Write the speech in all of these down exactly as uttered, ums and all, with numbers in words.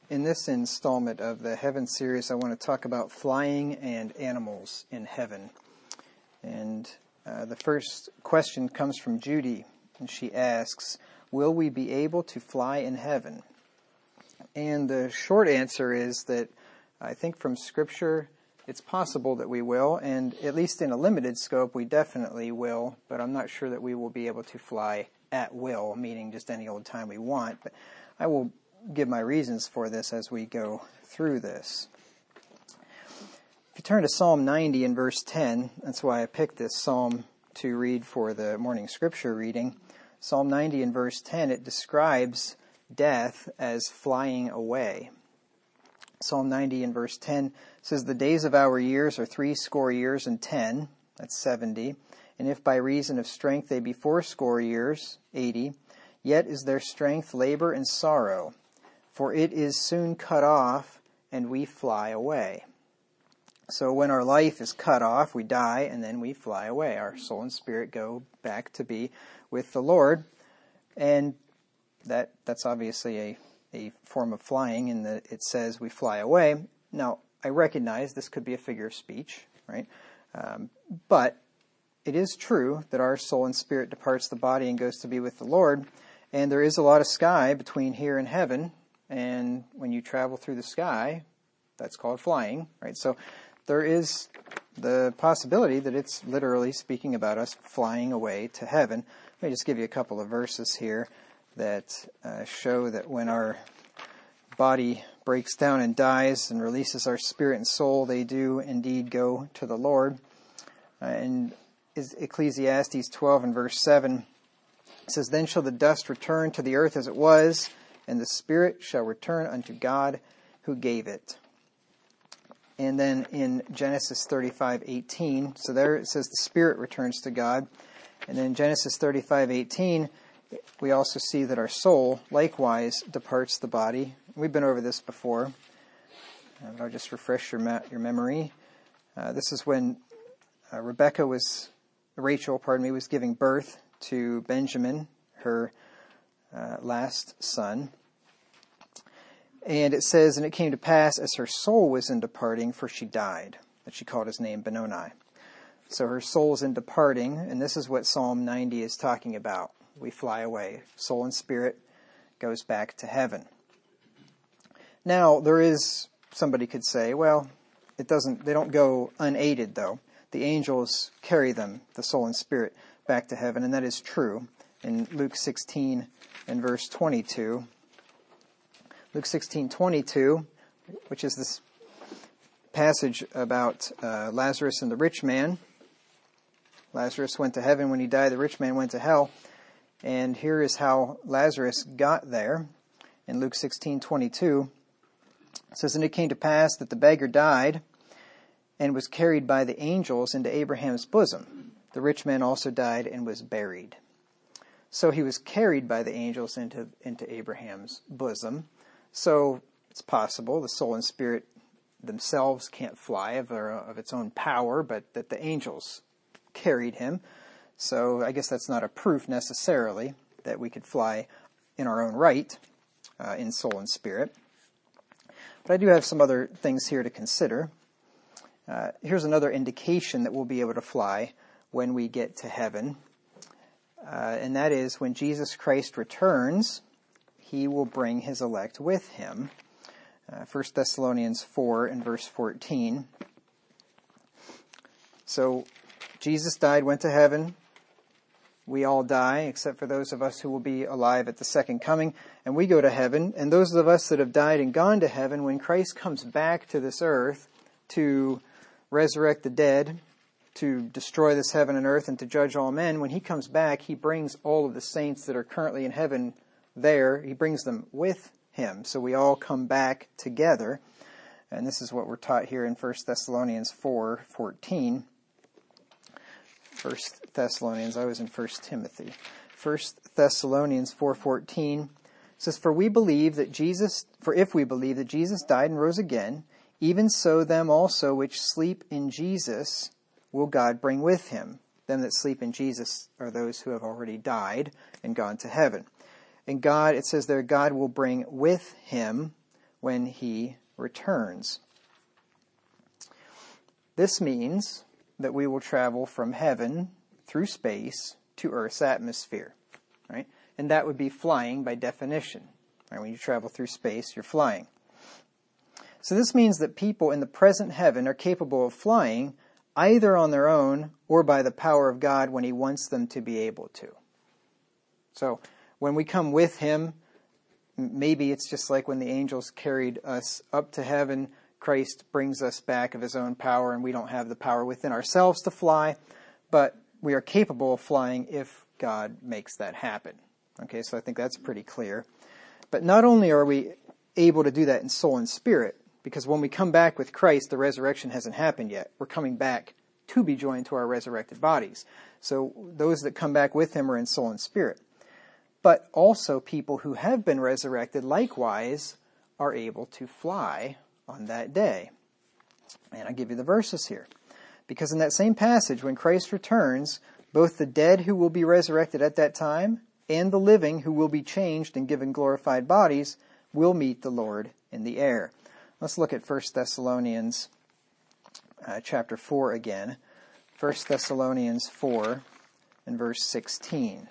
In this installment of the Heaven series, I want to talk about flying and animals in heaven. And uh, the first question comes from Judy, and she asks, will we be able to fly in heaven? And the short answer is that I think from Scripture, it's possible that we will, and at least in a limited scope, we definitely will, but I'm not sure that we will be able to fly at will, meaning just any old time we want. But I will give my reasons for this as we go through this. If you turn to Psalm ninety and verse ten, that's why I picked this psalm to read for the morning scripture reading. Psalm ninety and verse ten, it describes death as flying away. Psalm ninety and verse ten says, the days of our years are three score years and ten, that's seventy, and if by reason of strength they be fourscore years, eighty, yet is their strength labor and sorrow, for it is soon cut off, and we fly away. So when our life is cut off, we die, and then we fly away. Our soul and spirit go back to be with the Lord, and that that's obviously a, a form of flying in that it says we fly away. Now, I recognize this could be a figure of speech, right? Um, but it is true that our soul and spirit departs the body and goes to be with the Lord, and there is a lot of sky between here and heaven. And when you travel through the sky, that's called flying, right? So there is the possibility that it's literally speaking about us flying away to heaven. Let me just give you a couple of verses here that uh, show that when our body breaks down and dies and releases our spirit and soul, they do indeed go to the Lord. Uh, and Ecclesiastes twelve and verse seven says, then shall the dust return to the earth as it was, and the spirit shall return unto God who gave it. And then in Genesis thirty-five eighteen, so there it says the spirit returns to God. And then in Genesis thirty-five eighteen, we also see that our soul likewise departs the body. We've been over this before. Uh, I'll just refresh your ma- your memory. Uh, this is when uh, Rebecca was, Rachel, pardon me, was giving birth to Benjamin, her Uh, last son. And it says, and it came to pass as her soul was in departing, for she died, that she called his name Benoni. So her soul is in departing, and this is what Psalm ninety is talking about. We fly away. Soul and spirit goes back to heaven. Now, there is, somebody could say, well, it doesn't, they don't go unaided though. The angels carry them, the soul and spirit, back to heaven, and that is true. In Luke sixteen and verse twenty-two, Luke sixteen twenty-two, which is this passage about uh, Lazarus and the rich man. Lazarus went to heaven when he died. The rich man went to hell. And here is how Lazarus got there. In Luke sixteen twenty-two, it says, and it came to pass that the beggar died and was carried by the angels into Abraham's bosom. The rich man also died and was buried. So he was carried by the angels into, into Abraham's bosom. So it's possible the soul and spirit themselves can't fly of, their, of its own power, but that the angels carried him. So I guess that's not a proof necessarily that we could fly in our own right, uh, in soul and spirit. But I do have some other things here to consider. Uh, here's another indication that we'll be able to fly when we get to heaven. Uh, and that is when Jesus Christ returns, he will bring his elect with him. Uh, First Thessalonians four and verse fourteen. So Jesus died, went to heaven. We all die, except for those of us who will be alive at the second coming. And we go to heaven. And those of us that have died and gone to heaven, when Christ comes back to this earth to resurrect the dead, to destroy this heaven and earth and to judge all men, when he comes back, he brings all of the saints that are currently in heaven there. He brings them with him. So we all come back together. And this is what we're taught here in First Thessalonians four fourteen. First Thessalonians, I was in First Timothy. First Thessalonians four fourteen says, For we believe that Jesus, for if we believe that Jesus died and rose again, even so them also which sleep in Jesus will God bring with him. Them that sleep in Jesus are those who have already died and gone to heaven. And God, it says there, God will bring with him when he returns. This means that we will travel from heaven through space to Earth's atmosphere, right? And that would be flying by definition. Right? When you travel through space, you're flying. So this means that people in the present heaven are capable of flying either on their own or by the power of God when he wants them to be able to. So when we come with him, maybe it's just like when the angels carried us up to heaven, Christ brings us back of his own power, and we don't have the power within ourselves to fly, but we are capable of flying if God makes that happen. Okay, so I think that's pretty clear. But not only are we able to do that in soul and spirit, because when we come back with Christ, the resurrection hasn't happened yet. We're coming back to be joined to our resurrected bodies. So those that come back with him are in soul and spirit. But also people who have been resurrected likewise are able to fly on that day. And I'll give you the verses here. Because in that same passage, when Christ returns, both the dead who will be resurrected at that time and the living who will be changed and given glorified bodies will meet the Lord in the air. Let's look at First Thessalonians uh, chapter four again. First Thessalonians four and verse sixteen.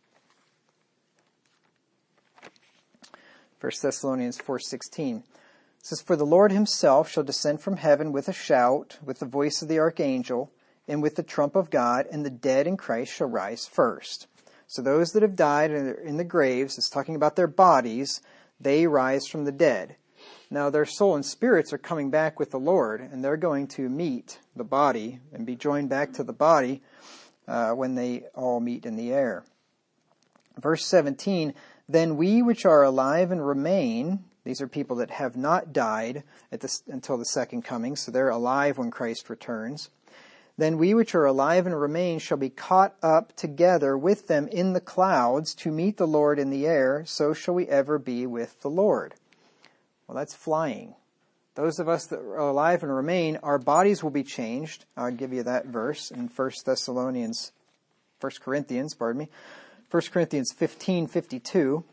First Thessalonians four sixteen. It says, "For the Lord himself shall descend from heaven with a shout, with the voice of the archangel, and with the trump of God, and the dead in Christ shall rise first." So those that have died and are in the graves, it's talking about their bodies, they rise from the dead. Now their soul and spirits are coming back with the Lord, and they're going to meet the body and be joined back to the body uh, when they all meet in the air. Verse seventeen, "Then we which are alive and remain," these are people that have not died at this, until the second coming, so they're alive when Christ returns. "Then we which are alive and remain shall be caught up together with them in the clouds to meet the Lord in the air, so shall we ever be with the Lord." Well, that's flying. Those of us that are alive and remain, our bodies will be changed. I'll give you that verse in First Thessalonians, First Corinthians, pardon me, First Corinthians fifteen fifty-two.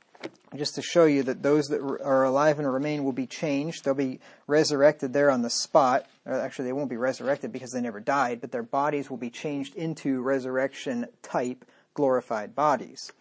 Just to show you that those that are alive and remain will be changed. They'll be resurrected there on the spot. Or actually, they won't be resurrected because they never died, but their bodies will be changed into resurrection-type glorified bodies.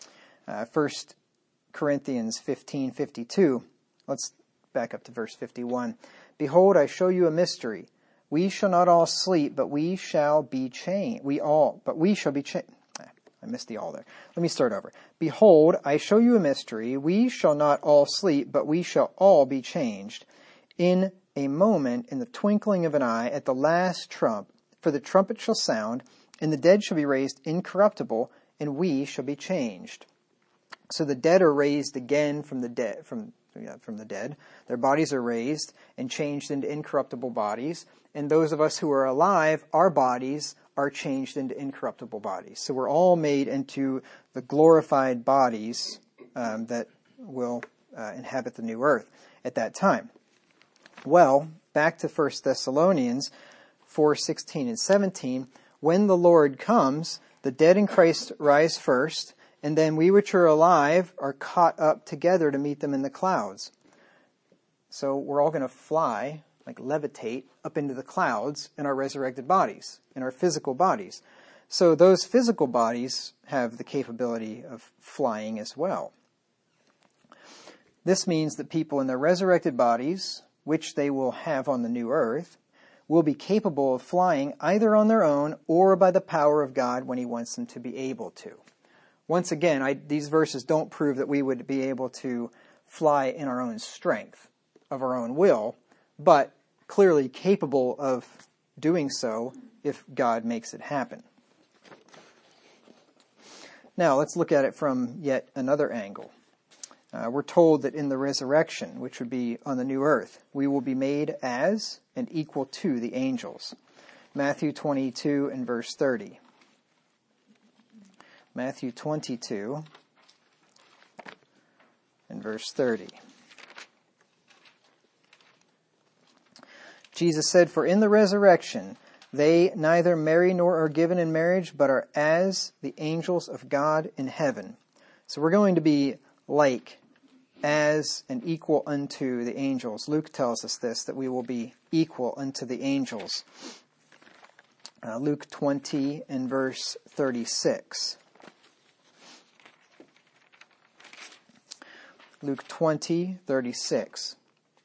Uh, First Corinthians fifteen fifty-two. Let's back up to verse fifty-one. "Behold, I show you a mystery. We shall not all sleep, but we shall be changed. We all, but we shall be changed." I missed the all there. Let me start over. "Behold, I show you a mystery. We shall not all sleep, but we shall all be changed. In a moment, in the twinkling of an eye, at the last trump, for the trumpet shall sound, and the dead shall be raised incorruptible, and we shall be changed." So the dead are raised again from the dead, from yeah, from the dead. Their bodies are raised and changed into incorruptible bodies. And those of us who are alive, our bodies are changed into incorruptible bodies. So we're all made into the glorified bodies um, that will uh, inhabit the new earth at that time. Well, back to First Thessalonians four sixteen and seventeen. "When the Lord comes, the dead in Christ rise first, and then we which are alive are caught up together to meet them in the clouds." So we're all going to fly, like levitate, up into the clouds in our resurrected bodies, in our physical bodies. So those physical bodies have the capability of flying as well. This means that people in their resurrected bodies, which they will have on the new earth, will be capable of flying either on their own or by the power of God when he wants them to be able to. Once again, I, these verses don't prove that we would be able to fly in our own strength, of our own will, but clearly capable of doing so if God makes it happen. Now, let's look at it from yet another angle. Uh, we're told that in the resurrection, which would be on the new earth, we will be made as and equal to the angels. Matthew twenty-two and verse thirty. Matthew twenty-two and verse thirty. Jesus said, "For in the resurrection they neither marry nor are given in marriage, but are as the angels of God in heaven." So we're going to be like as and equal unto the angels. Luke tells us this, that we will be equal unto the angels. Uh, Luke twenty and verse thirty-six. Luke twenty, thirty-six.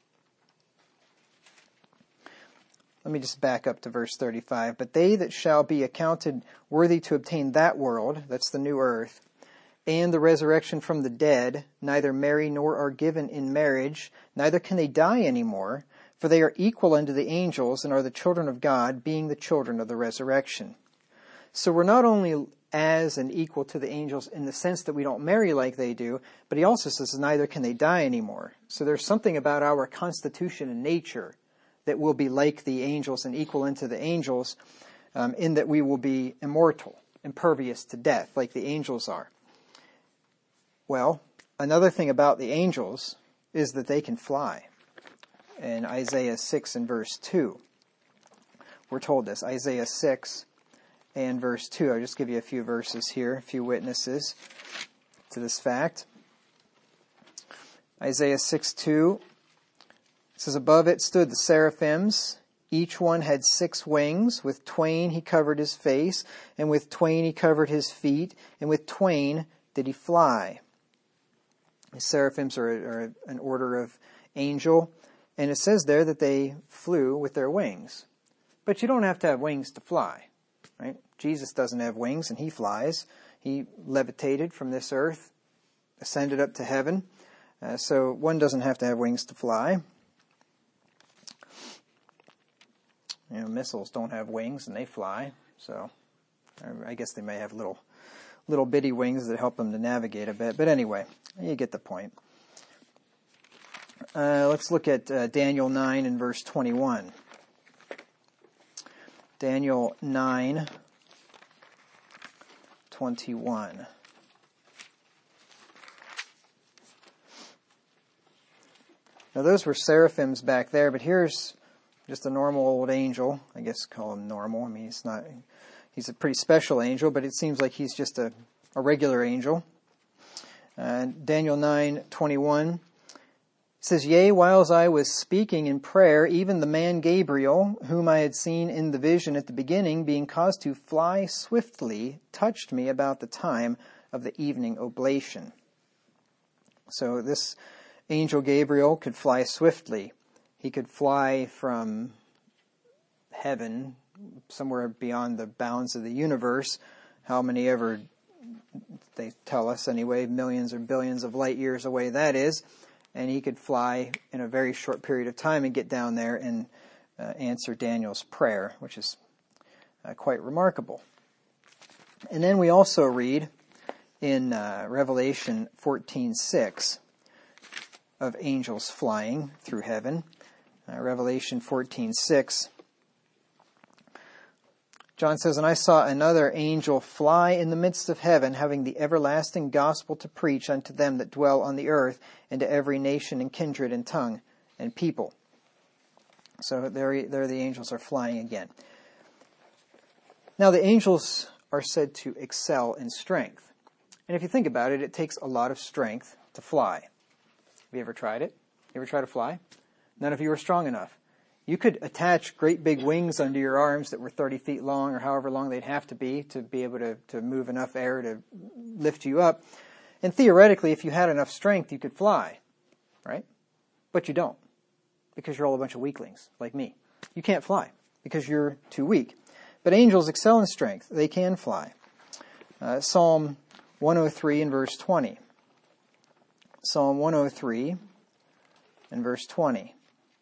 Let me just back up to verse thirty-five. But they that shall be accounted worthy to obtain that world, that's the new earth, and the resurrection from the dead, neither marry nor are given in marriage, neither can they die any more, for they are equal unto the angels and are the children of God, being the children of the resurrection. So we're not only as and equal to the angels in the sense that we don't marry like they do, but he also says neither can they die anymore. So there's something about our constitution and nature that will be like the angels and equal unto the angels, um, in that we will be immortal, impervious to death, like the angels are. Well, another thing about the angels is that they can fly. In Isaiah six and verse two, we're told this. Isaiah six and verse two. I'll just give you a few verses here, a few witnesses to this fact. Isaiah six two. It says, above it stood the seraphims. Each one had six wings. With twain he covered his face, and with twain he covered his feet, and with twain did he fly. The seraphims are, are an order of angel, and it says there that they flew with their wings. But you don't have to have wings to fly, right? Jesus doesn't have wings, and he flies. He levitated from this earth, ascended up to heaven. Uh, so one doesn't have to have wings to fly. You know, missiles don't have wings and they fly, so I guess they may have little little bitty wings that help them to navigate a bit. But anyway, you get the point. Uh, let's look at uh, Daniel nine and verse twenty-one. Daniel nine, twenty-one. Now those were seraphims back there, but here's just a normal old angel. I guess call him normal. I mean, he's not, he's a pretty special angel, but it seems like he's just a, a regular angel. Uh, Daniel nine twenty-one says, yea, whiles I was speaking in prayer, even the man Gabriel, whom I had seen in the vision at the beginning, being caused to fly swiftly, touched me about the time of the evening oblation. So this angel Gabriel could fly swiftly. He could fly from heaven, somewhere beyond the bounds of the universe, how many ever, they tell us anyway, millions or billions of light years away that is, and he could fly in a very short period of time and get down there and uh, answer Daniel's prayer, which is uh, quite remarkable. And then we also read in uh, Revelation fourteen six of angels flying through heaven. Uh, Revelation fourteen six. John says, and I saw another angel fly in the midst of heaven, having the everlasting gospel to preach unto them that dwell on the earth, and to every nation and kindred and tongue and people. So there, there the angels are flying again. Now the angels are said to excel in strength. And if you think about it, it takes a lot of strength to fly. Have you ever tried it? You ever try to fly? None of you are strong enough. You could attach great big wings under your arms that were thirty feet long or however long they'd have to be to be able to, to move enough air to lift you up. And theoretically, if you had enough strength, you could fly, right? But you don't, because you're all a bunch of weaklings like me. You can't fly because you're too weak. But angels excel in strength. They can fly. Uh, Psalm one oh three and verse twenty. Psalm one oh three and verse twenty.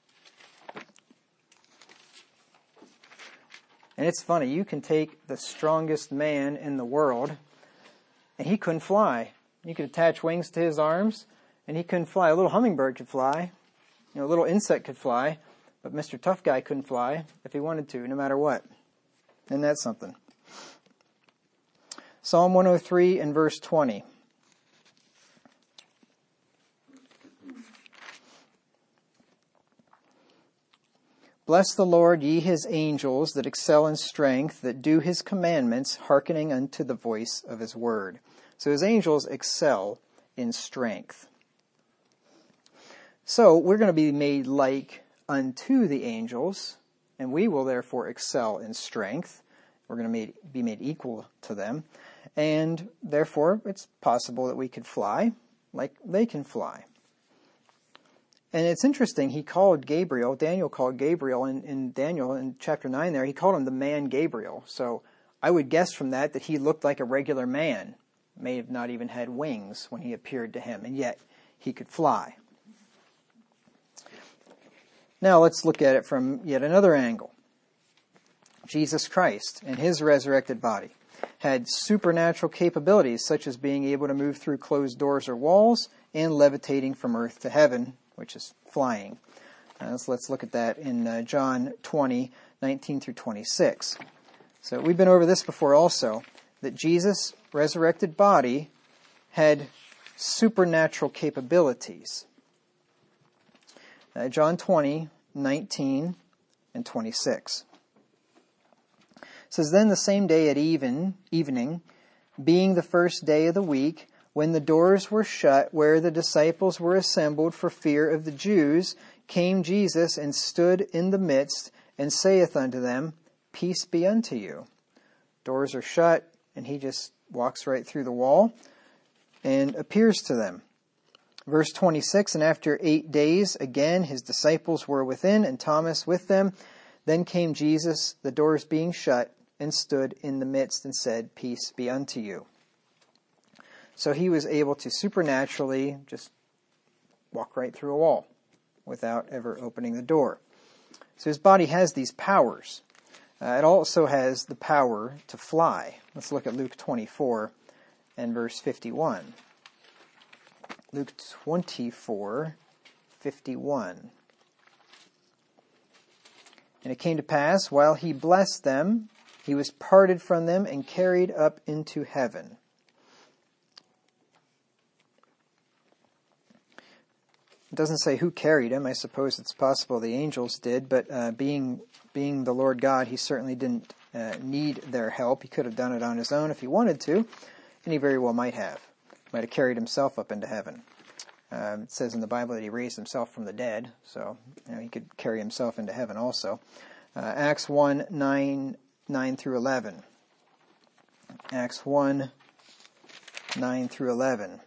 And it's funny, you can take the strongest man in the world, and he couldn't fly. You could attach wings to his arms, and he couldn't fly. A little hummingbird could fly. You know, a little insect could fly, but Mister Tough Guy couldn't fly if he wanted to, no matter what. Isn't that something? Psalm one oh three and verse twenty. Bless the Lord, ye his angels that excel in strength, that do his commandments, hearkening unto the voice of his word. So his angels excel in strength. So we're going to be made like unto the angels, and we will therefore excel in strength. We're going to be made equal to them. And therefore, it's possible that we could fly like they can fly. And it's interesting, he called Gabriel, Daniel called Gabriel in, in Daniel in chapter nine there, he called him the man Gabriel. So I would guess from that that he looked like a regular man, may have not even had wings when he appeared to him, and yet he could fly. Now let's look at it from yet another angle. Jesus Christ, in his resurrected body, had supernatural capabilities such as being able to move through closed doors or walls and levitating from earth to heaven, which is flying. Uh, so let's look at that in uh, John twenty, nineteen through twenty-six. So we've been over this before also, that Jesus' resurrected body had supernatural capabilities. Uh, John twenty, nineteen and twenty-six. It says, "Then the same day at even, evening, being the first day of the week, when the doors were shut where the disciples were assembled for fear of the Jews, came Jesus and stood in the midst, and saith unto them, Peace be unto you." Doors are shut, and he just walks right through the wall and appears to them. Verse twenty-six, "And after eight days, again his disciples were within, and Thomas with them. Then came Jesus, the doors being shut, and stood in the midst, and said, Peace be unto you." So he was able to supernaturally just walk right through a wall without ever opening the door. So his body has these powers. Uh, it also has the power to fly. Let's look at Luke twenty-four and verse fifty-one. Luke twenty-four, fifty-one. "And it came to pass, while he blessed them, he was parted from them and carried up into heaven." It doesn't say who carried him. I suppose it's possible the angels did, but uh, being being the Lord God, he certainly didn't uh, need their help. He could have done it on his own if he wanted to, and he very well might have. Might have carried himself up into heaven. Um, it says in the Bible that he raised himself from the dead, so you know, he could carry himself into heaven also. Uh, Acts one, nine, nine through eleven. Acts one, nine through eleven.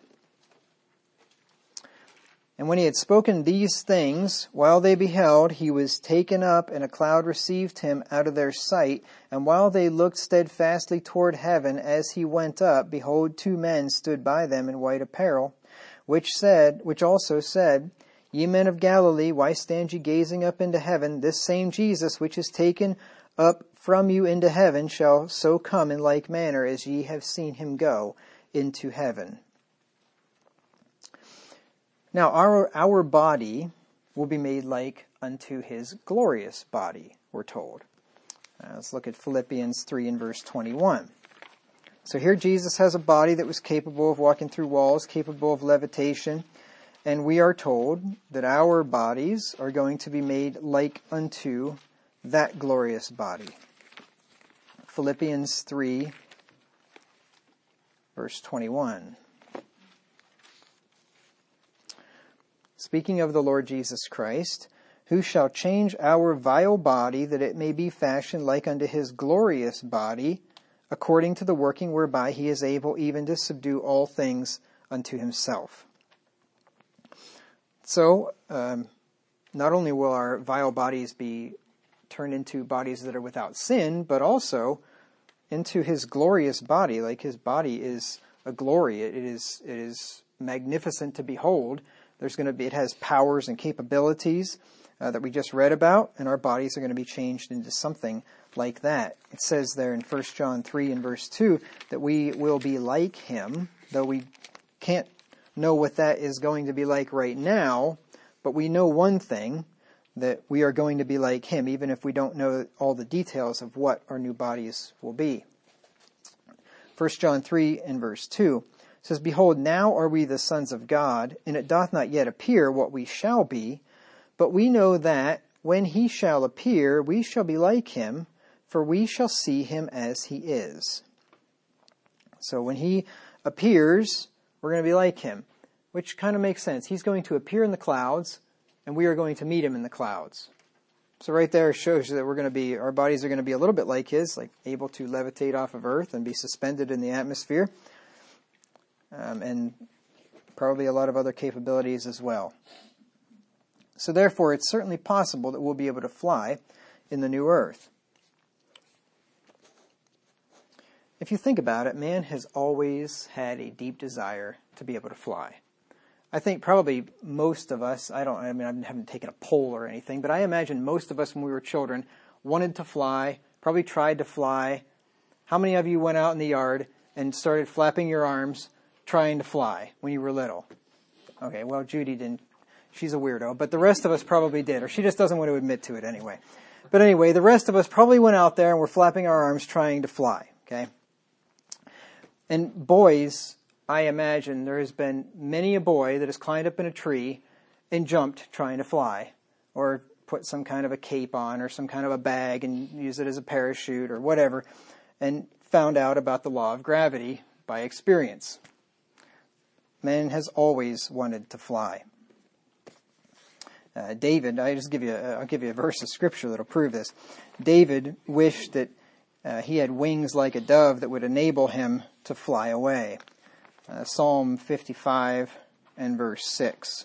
"And when he had spoken these things, while they beheld, he was taken up, and a cloud received him out of their sight. And while they looked steadfastly toward heaven as he went up, behold, two men stood by them in white apparel, which said, which also said, Ye men of Galilee, why stand ye gazing up into heaven? This same Jesus, which is taken up from you into heaven, shall so come in like manner as ye have seen him go into heaven." Now, our our body will be made like unto his glorious body, we're told. Uh, let's look at Philippians three and verse twenty-one. So here Jesus has a body that was capable of walking through walls, capable of levitation, and we are told that our bodies are going to be made like unto that glorious body. Philippians three, verse twenty-one. "Speaking of the Lord Jesus Christ, who shall change our vile body, that it may be fashioned like unto his glorious body, according to the working whereby he is able even to subdue all things unto himself." So, um, not only will our vile bodies be turned into bodies that are without sin, but also into his glorious body. Like his body is a glory. It is, it is magnificent to behold. There's going to be, it has powers and capabilities uh, that we just read about, and our bodies are going to be changed into something like that. It says there in First John three and verse two that we will be like him, though we can't know what that is going to be like right now, but we know one thing, that we are going to be like him, even if we don't know all the details of what our new bodies will be. First John three and verse two says, "Behold, now are we the sons of God, and it doth not yet appear what we shall be, but we know that when he shall appear, we shall be like him, for we shall see him as he is." So when he appears, we're going to be like him, which kind of makes sense. He's going to appear in the clouds, and we are going to meet him in the clouds. So right there shows you that we're going to be, our bodies are going to be a little bit like his, like able to levitate off of earth and be suspended in the atmosphere, um, and probably a lot of other capabilities as well. So therefore, it's certainly possible that we'll be able to fly in the new earth. If you think about it, man has always had a deep desire to be able to fly. I think probably most of us, I don't, I mean, I haven't taken a poll or anything, but I imagine most of us when we were children wanted to fly, probably tried to fly. How many of you went out in the yard and started flapping your arms trying to fly when you were little? Okay, well, Judy didn't. She's a weirdo, but the rest of us probably did, or she just doesn't want to admit to it anyway. But anyway, the rest of us probably went out there and were flapping our arms trying to fly, okay? And boys, I imagine there has been many a boy that has climbed up in a tree and jumped trying to fly, or put some kind of a cape on or some kind of a bag and use it as a parachute or whatever, and found out about the law of gravity by experience. Man has always wanted to fly. Uh, David, I just give you, a, I'll give you a verse of scripture that'll prove this. David wished that uh, he had wings like a dove that would enable him to fly away. Uh, Psalm fifty-five and verse six.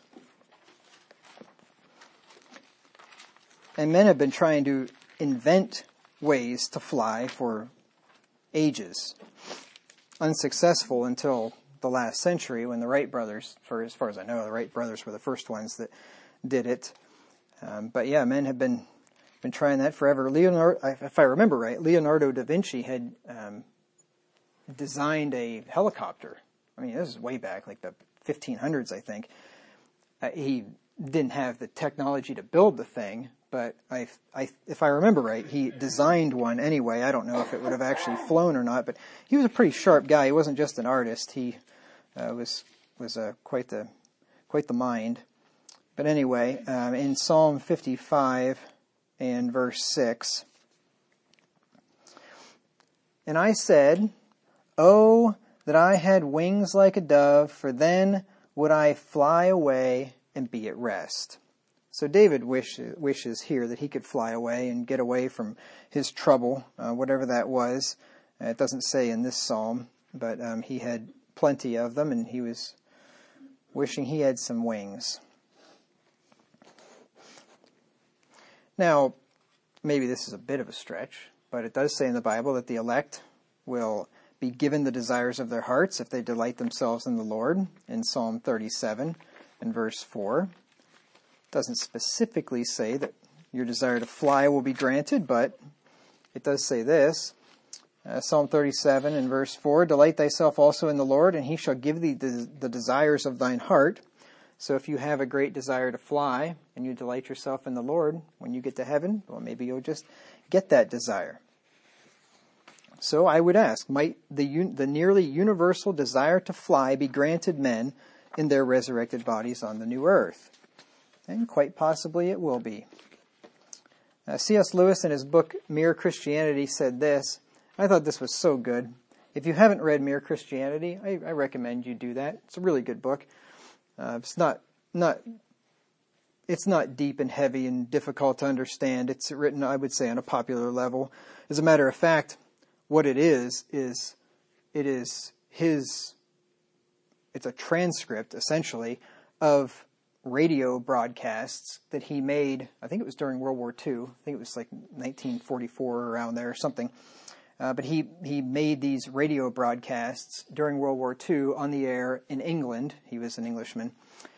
And men have been trying to invent ways to fly for ages. Unsuccessful until the last century when the Wright brothers, for as far as I know, the Wright brothers were the first ones that did it. Um, but yeah, men have been been trying that forever. Leonardo, if I remember right, Leonardo da Vinci had um, designed a helicopter. I mean, this is way back, like the fifteen hundreds, I think. Uh, he didn't have the technology to build the thing, but I, I, if I remember right, he designed one anyway. I don't know if it would have actually flown or not, but he was a pretty sharp guy. He wasn't just an artist. He uh, was was uh, quite the quite the mind. But anyway, um, in Psalm fifty-five and verse six, and I said, "Oh, that I had wings like a dove, for then would I fly away and be at rest." So David wish, wishes here that he could fly away and get away from his trouble, uh, whatever that was. Uh, it doesn't say in this psalm, but um, he had plenty of them, and he was wishing he had some wings. Now, maybe this is a bit of a stretch, but it does say in the Bible that the elect will be given the desires of their hearts if they delight themselves in the Lord, in Psalm thirty-seven and verse four. It doesn't specifically say that your desire to fly will be granted, but it does say this. Uh, Psalm thirty-seven and verse four, "Delight thyself also in the Lord, and he shall give thee the, the desires of thine heart." So if you have a great desire to fly and you delight yourself in the Lord, when you get to heaven, well, maybe you'll just get that desire. So I would ask, might the, un- the nearly universal desire to fly be granted men in their resurrected bodies on the new earth? And quite possibly it will be. Uh, C S Lewis in his book Mere Christianity said this. I thought this was so good. If you haven't read Mere Christianity, I, I recommend you do that. It's a really good book. Uh, it's not not it's not deep and heavy and difficult to understand. It's written, I would say, on a popular level. As a matter of fact, what it is is it is his. It's a transcript, essentially, of radio broadcasts that he made. I think it was during World War Two. I think it was like nineteen forty-four, around there or something. Uh, but he, he made these radio broadcasts during World War Two on the air in England. He was an Englishman.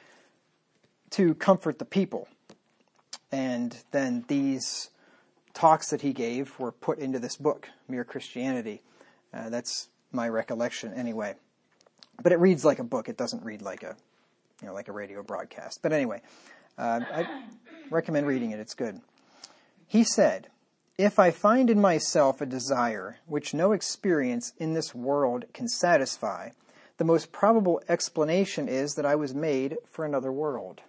To comfort the people. And then these talks that he gave were put into this book, Mere Christianity. Uh, that's my recollection anyway. But it reads like a book. It doesn't read like a, you know, like a radio broadcast. But anyway, uh, I recommend reading it. It's good. He said, "If I find in myself a desire which no experience in this world can satisfy, the most probable explanation is that I was made for another world."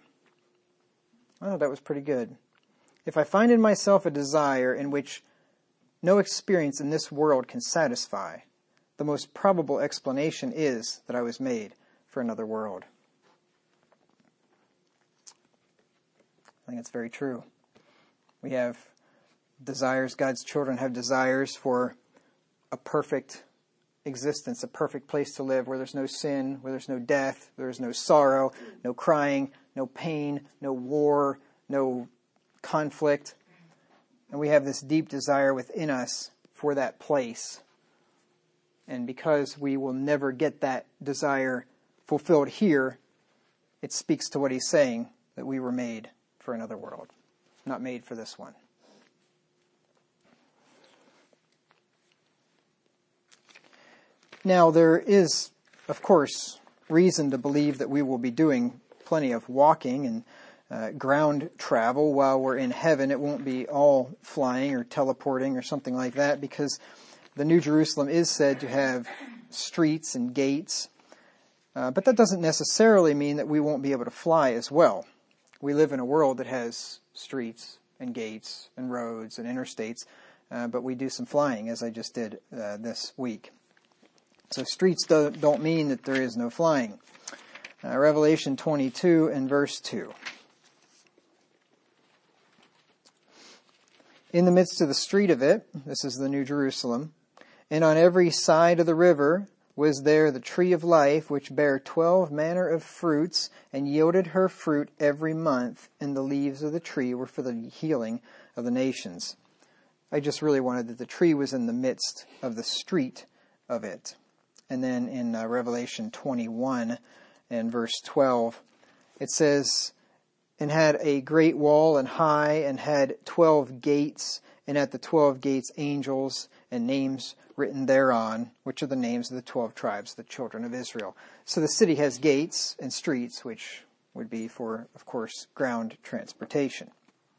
Oh, that was pretty good. If I find in myself a desire in which no experience in this world can satisfy, the most probable explanation is that I was made for another world. think it's very true. We have desires, God's children have desires for a perfect existence, a perfect place to live where there's no sin, where there's no death, there's no sorrow, no crying, no pain, no war, no conflict. And we have this deep desire within us for that place. And because we will never get that desire fulfilled here, it speaks to what he's saying, that we were made for another world, not made for this one. Now, there is, of course, reason to believe that we will be doing plenty of walking and uh, ground travel while we're in heaven. It won't be all flying or teleporting or something like that, because the New Jerusalem is said to have streets and gates. Uh, but that doesn't necessarily mean that we won't be able to fly as well. We live in a world that has streets and gates and roads and interstates, uh, but we do some flying, as I just did uh, this week. So streets do, don't mean that there is no flying. Uh, Revelation twenty-two and verse two. In the midst of the street of it, this is the New Jerusalem, and on every side of the river was there the tree of life, which bare twelve manner of fruits, and yielded her fruit every month, and the leaves of the tree were for the healing of the nations. I just really wanted that the tree was in the midst of the street of it. And then in uh, Revelation twenty-one and verse twelve, it says, and had a great wall and high, and had twelve gates, and at the twelve gates angels and names written thereon, which are the names of the twelve tribes, the children of Israel. So the city has gates and streets, which would be for, of course, ground transportation.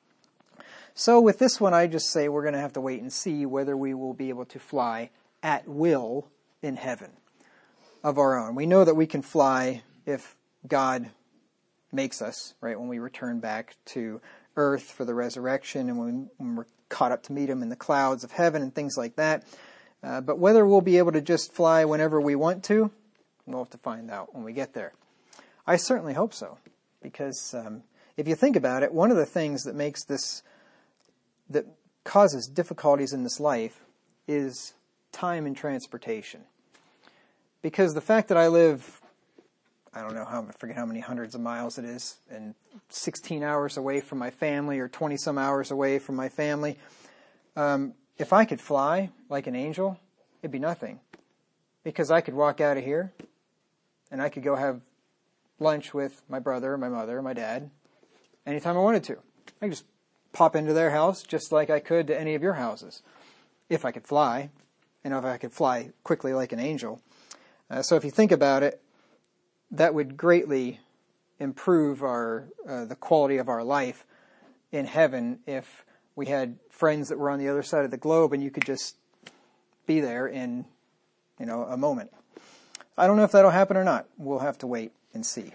So with this one, I just say we're going to have to wait and see whether we will be able to fly at will in heaven of our own. We know that we can fly if God makes us, right, when we return back to earth for the resurrection and when, when we're caught up to meet him in the clouds of heaven and things like that. Uh, but whether we'll be able to just fly whenever we want to, we'll have to find out when we get there. I certainly hope so, because um, if you think about it, one of the things that makes this, that causes difficulties in this life is time and transportation. Because the fact that I live, I don't know how, I forget how many hundreds of miles it is, and sixteen hours away from my family or twenty some hours away from my family, um, if I could fly like an angel, it'd be nothing. Because I could walk out of here and I could go have lunch with my brother, my mother, my dad, anytime I wanted to. I could just pop into their house just like I could to any of your houses, if I could fly, and if I could fly quickly like an angel. Uh, so if you think about it, that would greatly improve our uh, the quality of our life in heaven if we had friends that were on the other side of the globe and you could just be there in, you know, a moment. I don't know if that'll happen or not. We'll have to wait and see.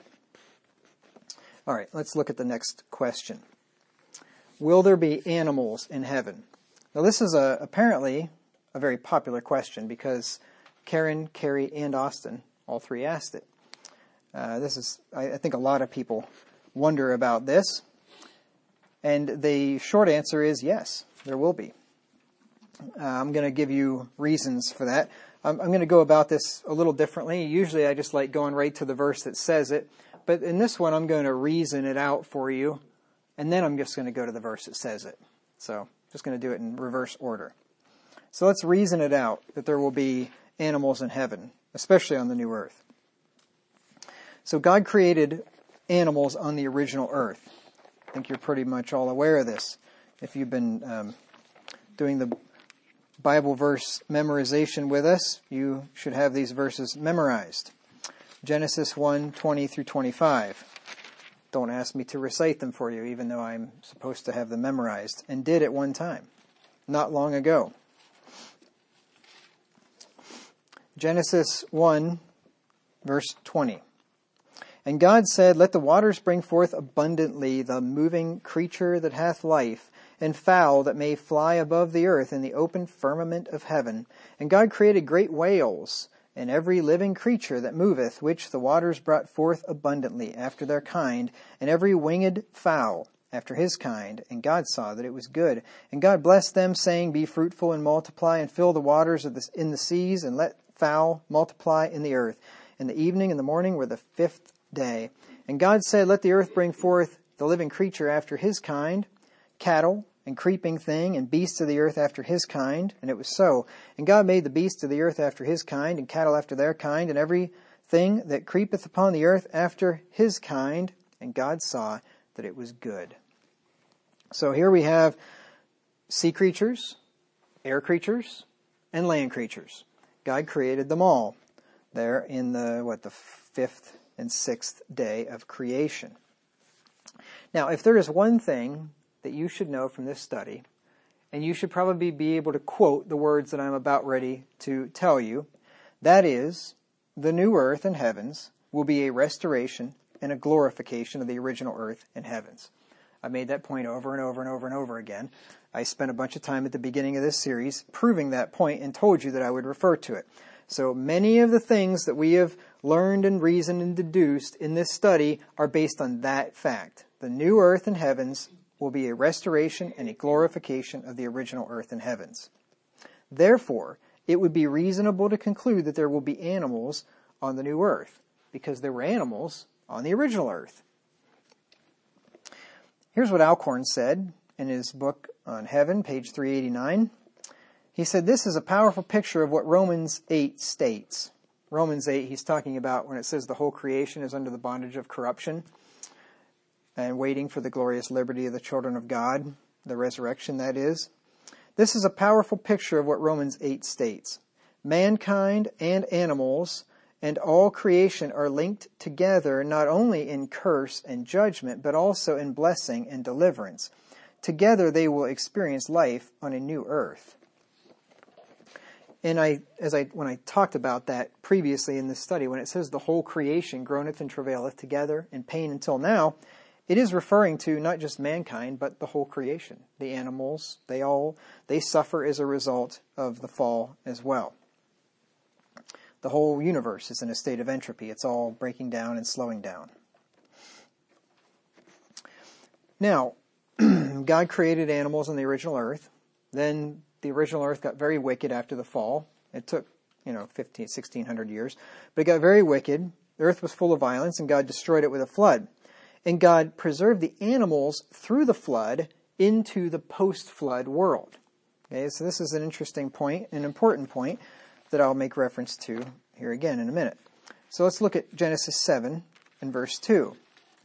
All right, let's look at the next question. Will there be animals in heaven? Now, this is a, apparently a very popular question because Karen, Carrie, and Austin, all three asked it. Uh, this is, I, I think a lot of people wonder about this. And the short answer is yes, there will be. Uh, I'm going to give you reasons for that. I'm, I'm going to go about this a little differently. Usually I just like going right to the verse that says it. But in this one, I'm going to reason it out for you. And then I'm just going to go to the verse that says it. So just going to do it in reverse order. So let's reason it out that there will be animals in heaven, especially on the new earth. So God created animals on the original earth. I think you're pretty much all aware of this. If you've been um, doing the Bible verse memorization with us, you should have these verses memorized. Genesis one, twenty through twenty-five. Don't ask me to recite them for you, even though I'm supposed to have them memorized, and did at one time, not long ago. Genesis one, verse twenty. And God said, let the waters bring forth abundantly the moving creature that hath life, and fowl that may fly above the earth in the open firmament of heaven. And God created great whales, and every living creature that moveth, which the waters brought forth abundantly after their kind, and every winged fowl, after his kind, and God saw that it was good. And God blessed them, saying, Be fruitful and multiply, and fill the waters of the, in the seas, and let fowl multiply in the earth. And the evening and the morning were the fifth day. And God said, Let the earth bring forth the living creature after his kind, cattle, and creeping thing, and beasts of the earth after his kind. And it was so. And God made the beasts of the earth after his kind, and cattle after their kind, and every thing that creepeth upon the earth after his kind. And God saw that it was good. So here we have sea creatures, air creatures, and land creatures. God created them all there in the, what, the fifth and sixth day of creation. Now, if there is one thing that you should know from this study, and you should probably be able to quote the words that I'm about ready to tell you, that is, the new earth and heavens will be a restoration and a glorification of the original earth and heavens. I made that point over and over and over and over again. I spent a bunch of time at the beginning of this series proving that point and told you that I would refer to it. So many of the things that we have learned and reasoned and deduced in this study are based on that fact. The new earth and heavens will be a restoration and a glorification of the original earth and heavens. Therefore, it would be reasonable to conclude that there will be animals on the new earth, because there were animals on the original earth. Here's what Alcorn said in his book on heaven, page three eighty-nine. He said, This is a powerful picture of what Romans eight states. Romans eight, he's talking about when it says the whole creation is under the bondage of corruption and waiting for the glorious liberty of the children of God, the resurrection, that is. This is a powerful picture of what Romans eight states. Mankind and animals and all creation are linked together not only in curse and judgment, but also in blessing and deliverance. Together they will experience life on a new earth. And I, as I, when I talked about that previously in this study, when it says the whole creation groaneth and travaileth together in pain until now, it is referring to not just mankind, but the whole creation. The animals, they all, they suffer as a result of the fall as well. The whole universe is in a state of entropy. It's all breaking down and slowing down. Now, God created animals on the original earth. Then the original earth got very wicked after the fall. It took, you know, fifteen, sixteen hundred years. But it got very wicked. The earth was full of violence, and God destroyed it with a flood. And God preserved the animals through the flood into the post-flood world. Okay, so this is an interesting point, an important point that I'll make reference to here again in a minute. So let's look at Genesis seven and verse two.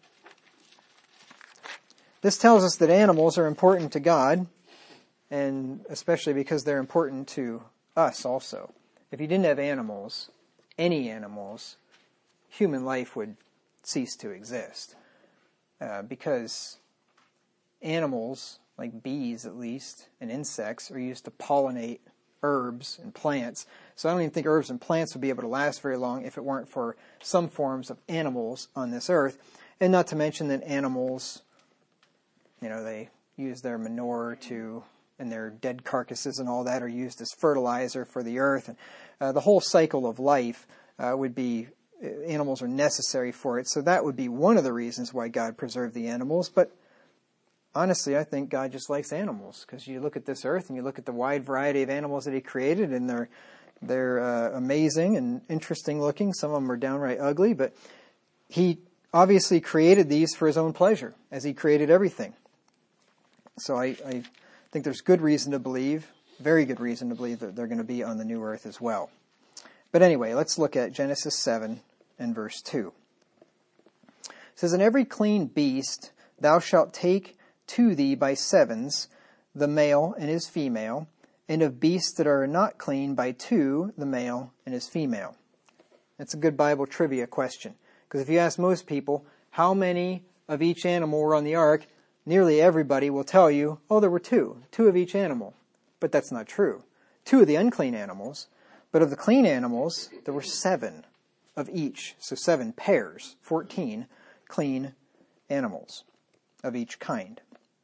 This tells us that animals are important to God, and especially because they're important to us also. If you didn't have animals, any animals, human life would cease to exist. Uh, because animals, like bees at least, and insects, are used to pollinate herbs and plants. So I don't even think herbs and plants would be able to last very long if it weren't for some forms of animals on this earth. And not to mention that animals, you know, they use their manure to, and their dead carcasses and all that are used as fertilizer for the earth. And uh, the whole cycle of life uh, would be, animals are necessary for it. So that would be one of the reasons why God preserved the animals. But honestly, I think God just likes animals, because you look at this earth and you look at the wide variety of animals that he created, and they're they're uh, amazing and interesting looking. Some of them are downright ugly, but he obviously created these for his own pleasure, as he created everything. So I, I think there's good reason to believe, very good reason to believe that they're going to be on the new earth as well. But anyway, let's look at Genesis seven and verse two. It says, And every clean beast thou shalt take to thee by sevens, the male and his female, and of beasts that are not clean by two, the male and his female. That's a good Bible trivia question. Because if you ask most people, how many of each animal were on the ark, nearly everybody will tell you, oh, there were two, two of each animal. But that's not true. Two of the unclean animals, but of the clean animals, there were seven of each. So seven pairs, fourteen clean animals of each kind.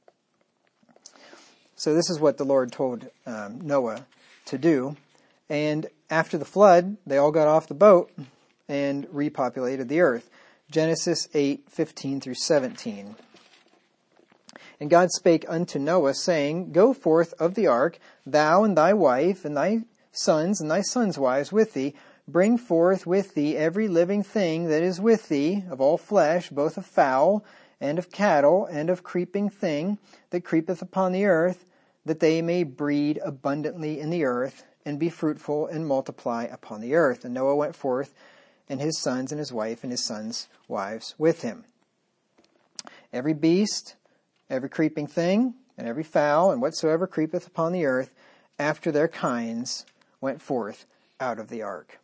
So this is what the Lord told um, Noah to do. And after the flood, they all got off the boat and repopulated the earth. Genesis eight, fifteen through seventeen. And God spake unto Noah, saying, Go forth of the ark, thou and thy wife, and thy sons, and thy sons' wives with thee. Bring forth with thee every living thing that is with thee, of all flesh, both of fowl, and of cattle, and of creeping thing that creepeth upon the earth, that they may breed abundantly in the earth, and be fruitful, and multiply upon the earth. And Noah went forth, and his sons, and his wife, and his sons' wives with him. Every beast, every creeping thing, and every fowl, and whatsoever creepeth upon the earth, after their kinds, went forth out of the ark.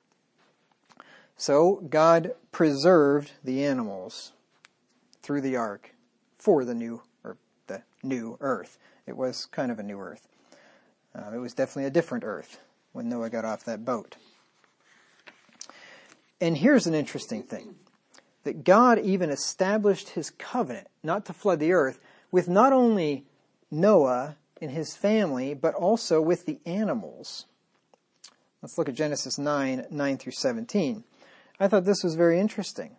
So God preserved the animals through the ark for the new, or the new earth. It was kind of a new earth. Uh, it was definitely a different earth when Noah got off that boat. And here's an interesting thing, that God even established his covenant not to flood the earth with not only Noah and his family, but also with the animals. Let's look at Genesis nine, nine through seventeen. I thought this was very interesting.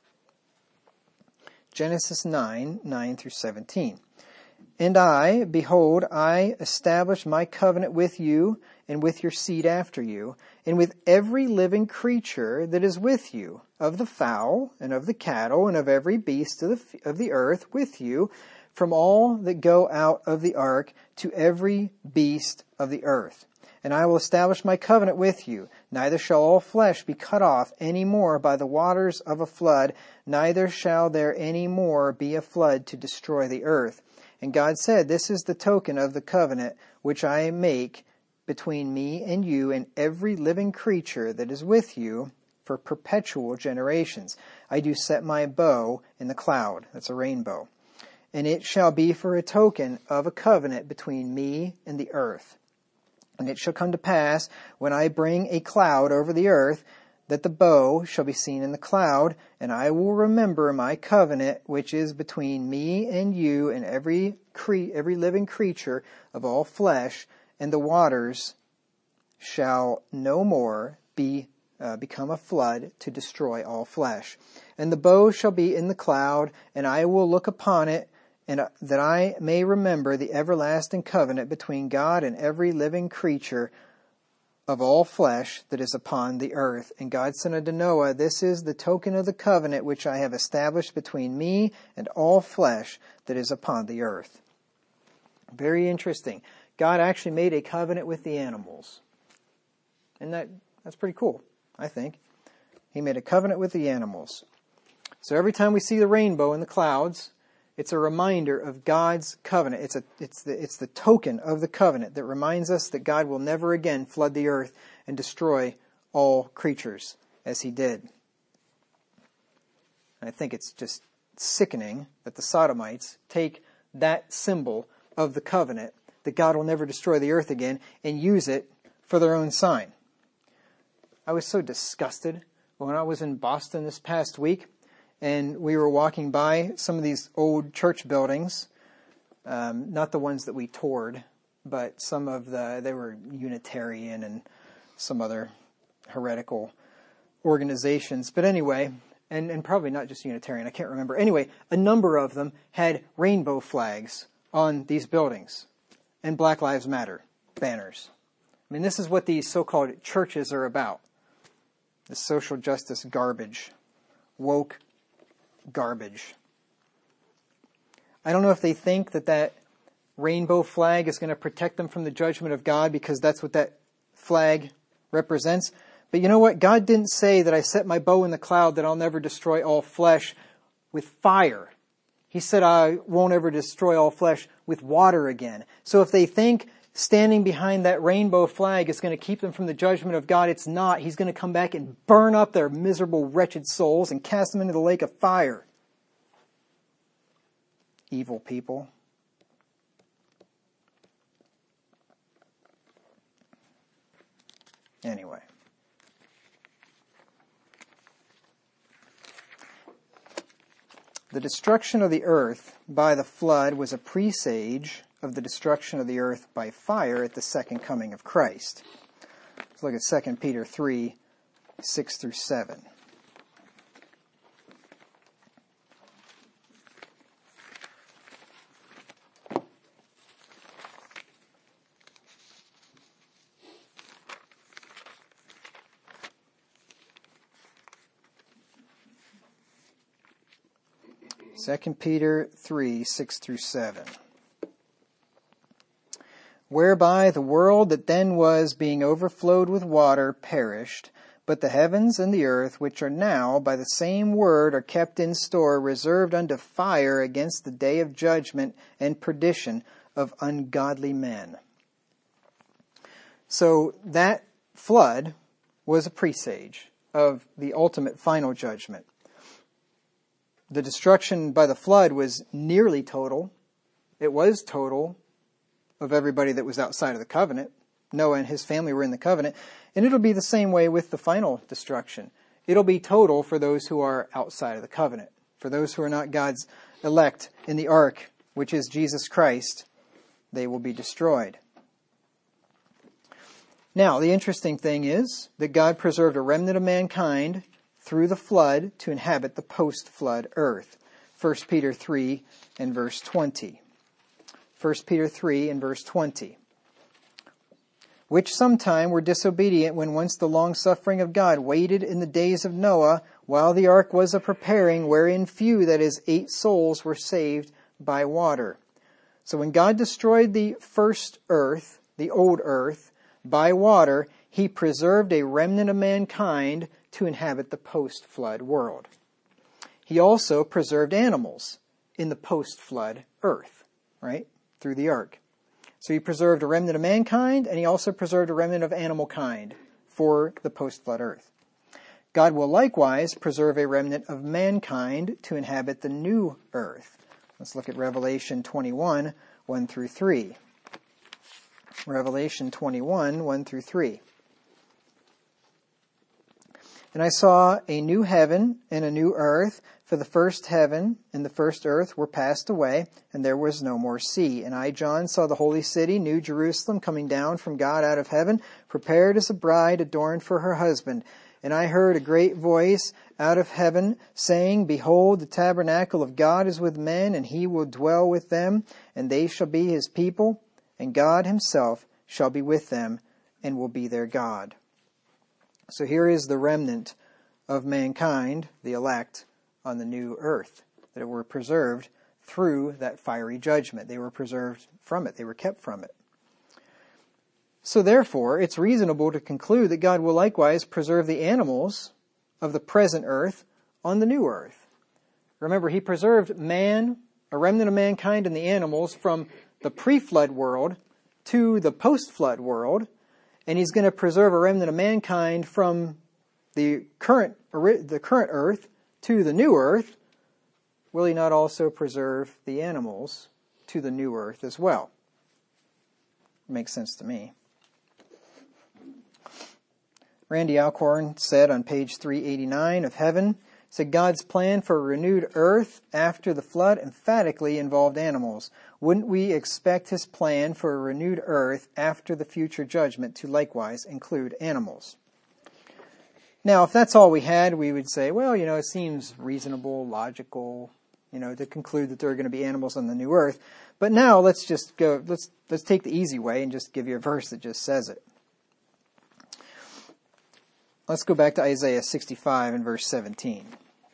Genesis nine, nine through seventeen. And I, behold, I establish my covenant with you and with your seed after you, and with every living creature that is with you, of the fowl and of the cattle and of every beast of the, of the earth with you, from all that go out of the ark to every beast of the earth. And I will establish my covenant with you. Neither shall all flesh be cut off any more by the waters of a flood, neither shall there any more be a flood to destroy the earth. And God said, This is the token of the covenant which I make between me and you and every living creature that is with you for perpetual generations. I do set my bow in the cloud. That's a rainbow. And it shall be for a token of a covenant between me and the earth. And it shall come to pass, when I bring a cloud over the earth, that the bow shall be seen in the cloud, and I will remember my covenant which is between me and you and every cre- every living creature of all flesh, and the waters shall no more be uh, become a flood to destroy all flesh. And the bow shall be in the cloud, and I will look upon it, and uh, that I may remember the everlasting covenant between God and every living creature of all flesh that is upon the earth. And God said unto Noah, This is the token of the covenant which I have established between me and all flesh that is upon the earth. Very interesting. God actually made a covenant with the animals. And that that's pretty cool, I think. He made a covenant with the animals. So every time we see the rainbow in the clouds, it's a reminder of God's covenant. It's a it's the it's the token of the covenant that reminds us that God will never again flood the earth and destroy all creatures as he did. And I think it's just sickening that the Sodomites take that symbol of the covenant, that God will never destroy the earth again, and use it for their own sign. I was so disgusted when I was in Boston this past week, and we were walking by some of these old church buildings, um, not the ones that we toured, but some of the, they were Unitarian and some other heretical organizations. But anyway, and, and probably not just Unitarian, I can't remember. Anyway, a number of them had rainbow flags on these buildings and Black Lives Matter banners. I mean, this is what these so-called churches are about. The social justice garbage. Woke garbage. I don't know if they think that that rainbow flag is going to protect them from the judgment of God because that's what that flag represents. But you know what? God didn't say that I set my bow in the cloud that I'll never destroy all flesh with fire. He said I won't ever destroy all flesh with water again. So if they think standing behind that rainbow flag is going to keep them from the judgment of God, it's not. He's going to come back and burn up their miserable, wretched souls and cast them into the lake of fire. Evil people. Anyway. The destruction of the earth by the flood was a presage of the destruction of the earth by fire at the second coming of Christ. Let's look at Second Peter three, six through seven. Second Peter three, six through seven. Whereby the world that then was, being overflowed with water, perished, but the heavens and the earth, which are now by the same word, are kept in store, reserved unto fire against the day of judgment and perdition of ungodly men. So that flood was a presage of the ultimate final judgment. The destruction by the flood was nearly total. It was total of everybody that was outside of the covenant. Noah and his family were in the covenant. And it'll be the same way with the final destruction. It'll be total for those who are outside of the covenant. For those who are not God's elect in the ark, which is Jesus Christ, they will be destroyed. Now, the interesting thing is that God preserved a remnant of mankind through the flood to inhabit the post-flood earth. First Peter three and verse twenty. First Peter three and verse twenty. Which sometime were disobedient when once the long-suffering of God waited in the days of Noah, while the ark was a-preparing, wherein few, that is, eight souls, were saved by water. So when God destroyed the first earth, the old earth, by water, he preserved a remnant of mankind to inhabit the post-flood world. He also preserved animals in the post-flood earth, right, through the ark. So he preserved a remnant of mankind, and he also preserved a remnant of animal kind for the post-flood earth. God will likewise preserve a remnant of mankind to inhabit the new earth. Let's look at Revelation twenty-one, one through three. Revelation twenty-one, one through three. And I saw a new heaven and a new earth, for the first heaven and the first earth were passed away, and there was no more sea. And I, John, saw the holy city, New Jerusalem, coming down from God out of heaven, prepared as a bride adorned for her husband. And I heard a great voice out of heaven, saying, Behold, the tabernacle of God is with men, and he will dwell with them, and they shall be his people, and God himself shall be with them, and will be their God. So here is the remnant of mankind, the elect, on the new earth, that were preserved through that fiery judgment. They were preserved from it. They were kept from it. So therefore, it's reasonable to conclude that God will likewise preserve the animals of the present earth on the new earth. Remember, he preserved man, a remnant of mankind and the animals from the pre-flood world to the post-flood world, and he's going to preserve a remnant of mankind from the current the current earth to the new earth. Will he not also preserve the animals to the new earth as well? Makes sense to me. Randy Alcorn said on page three eighty-nine of Heaven, said God's plan for a renewed earth after the flood emphatically involved animals. Wouldn't we expect his plan for a renewed earth after the future judgment to likewise include animals? Now, if that's all we had, we would say, well, you know, it seems reasonable, logical, you know, to conclude that there are going to be animals on the new earth. But now let's just go, let's let's take the easy way and just give you a verse that just says it. Let's go back to Isaiah sixty-five and verse seventeen.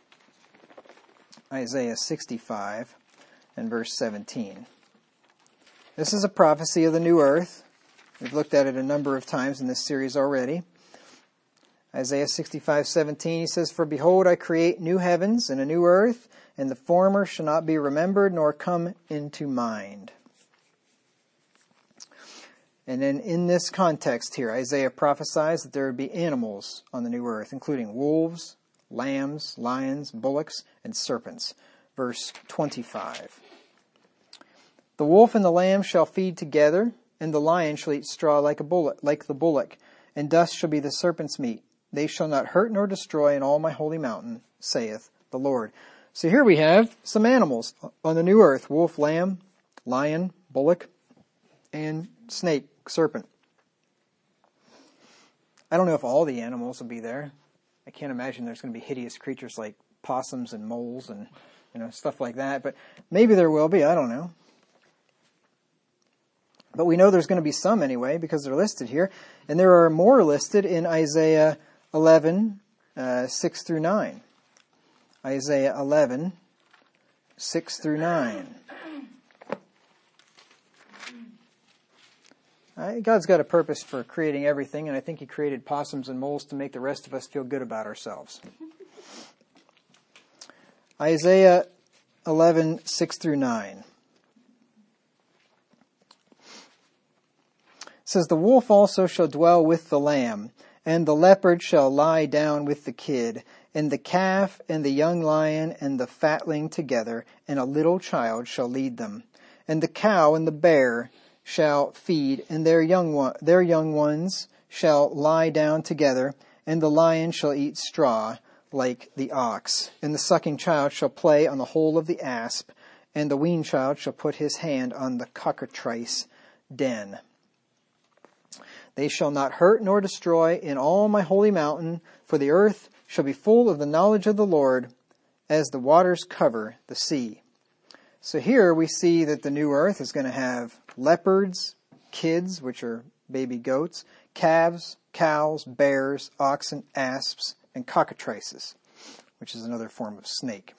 Isaiah sixty-five and verse seventeen. This is a prophecy of the new earth. We've looked at it a number of times in this series already. Isaiah sixty-five seventeen, he says, For behold, I create new heavens and a new earth, and the former shall not be remembered nor come into mind. And then in this context here, Isaiah prophesies that there would be animals on the new earth, including wolves, lambs, lions, bullocks, and serpents. Verse twenty-five. The wolf and the lamb shall feed together, and the lion shall eat straw like a bullock, like the bullock, and dust shall be the serpent's meat. They shall not hurt nor destroy in all my holy mountain, saith the Lord. So here we have some animals on the new earth: wolf, lamb, lion, bullock, and snake, serpent. I don't know if all the animals will be there. I can't imagine there's going to be hideous creatures like possums and moles and, you know, stuff like that. But maybe there will be. I don't know. But we know there's going to be some anyway because they're listed here. And there are more listed in Isaiah eleven, uh, six through nine. Isaiah eleven, six through nine. Uh, God's got a purpose for creating everything, and I think he created possums and moles to make the rest of us feel good about ourselves. Isaiah eleven, six through nine. It says, "The wolf also shall dwell with the lamb, and the leopard shall lie down with the kid, and the calf and the young lion and the fatling together, and a little child shall lead them. And the cow and the bear shall feed, and their young one, their young ones shall lie down together, and the lion shall eat straw like the ox. And the sucking child shall play on the hole of the asp, and the weaned child shall put his hand on the cockatrice den. They shall not hurt nor destroy in all my holy mountain, for the earth shall be full of the knowledge of the Lord, as the waters cover the sea." So here we see that the new earth is going to have leopards, kids, which are baby goats, calves, cows, bears, oxen, asps, and cockatrices, which is another form of snake.